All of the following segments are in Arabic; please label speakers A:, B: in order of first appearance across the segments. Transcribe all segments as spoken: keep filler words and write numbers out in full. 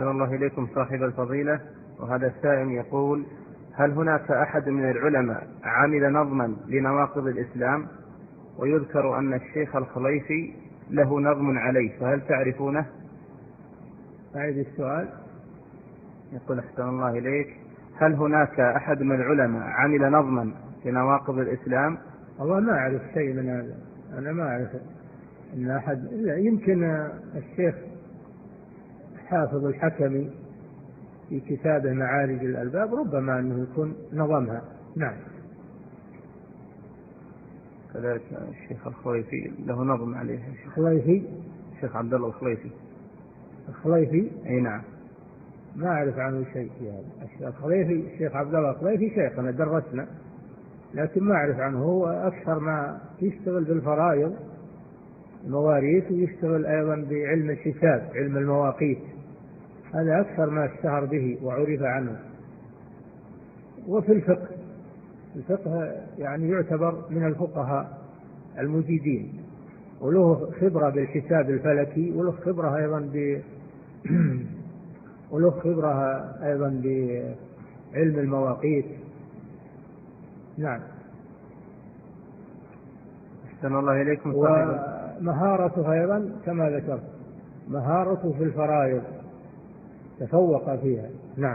A: أحسن الله إليكم صاحب الفضيلة. وهذا السائل يقول: هل هناك أحد من العلماء عمل نظما لنواقض الإسلام؟ ويذكر أن الشيخ الخليفي له نظم عليه، فهل تعرفونه؟
B: أعيد السؤال.
A: يقول: أحسن الله إليك، هل هناك أحد من العلماء عمل نظما لنواقض الإسلام؟
B: والله ما أعرف شيء من هذا، أنا ما أعرف أن أحد، يمكن الشيخ حافظ الحكمي في كتابه معارج الألباب ربما أنه يكون نظمها. نعم.
A: كذلك الشيخ الخليفي له نظم عليه.
B: الخليفي،
A: الشيخ عبد الله الخليفي.
B: الخليفي،
A: أي نعم.
B: ما أعرف عنه شيء في هذا. الخليفي الشيخ عبد الله الخليفي شيخنا درسنا، لكن ما أعرف عنه. هو أكثر ما يشتغل بالفرائض المواريث، ويشتغل أيضا بعلم الحساب، علم المواقيت، هذا أكثر ما اشتهر به وعرف عنه. وفي الفقه، الفقه يعني يعتبر من الفقهاء المجيدين، وله خبرة بالحساب الفلكي، وله خبرة أيضا ب وله خبرة أيضا بعلم المواقيت. نعم.
A: أحسن الله إليكم.
B: ومهارته أيضا كما ذكرت، مهارته في الفرائض تفوق فيها. نعم.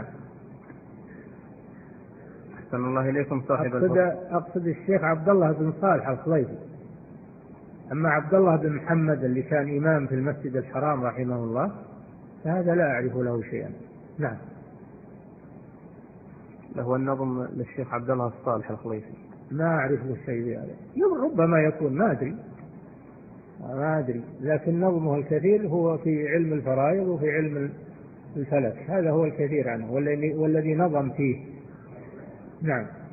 A: أحسن الله إليكم صاحب
B: أقصد, أقصد الشيخ عبد الله بن صالح الخليفي. أما عبد الله بن محمد اللي كان إمام في المسجد الحرام رحمه الله، فهذا لا أعرف له شيئا. نعم.
A: له النظم للشيخ عبد الله الصالح الخليفي،
B: ما أعرف له شيء بهذا، ربما يكون، ما أدري ما أدري لكن نظمه الكثير هو في علم الفرائض وفي علم الفلك، هذا هو الكثير عنه والذي نظم فيه. نعم.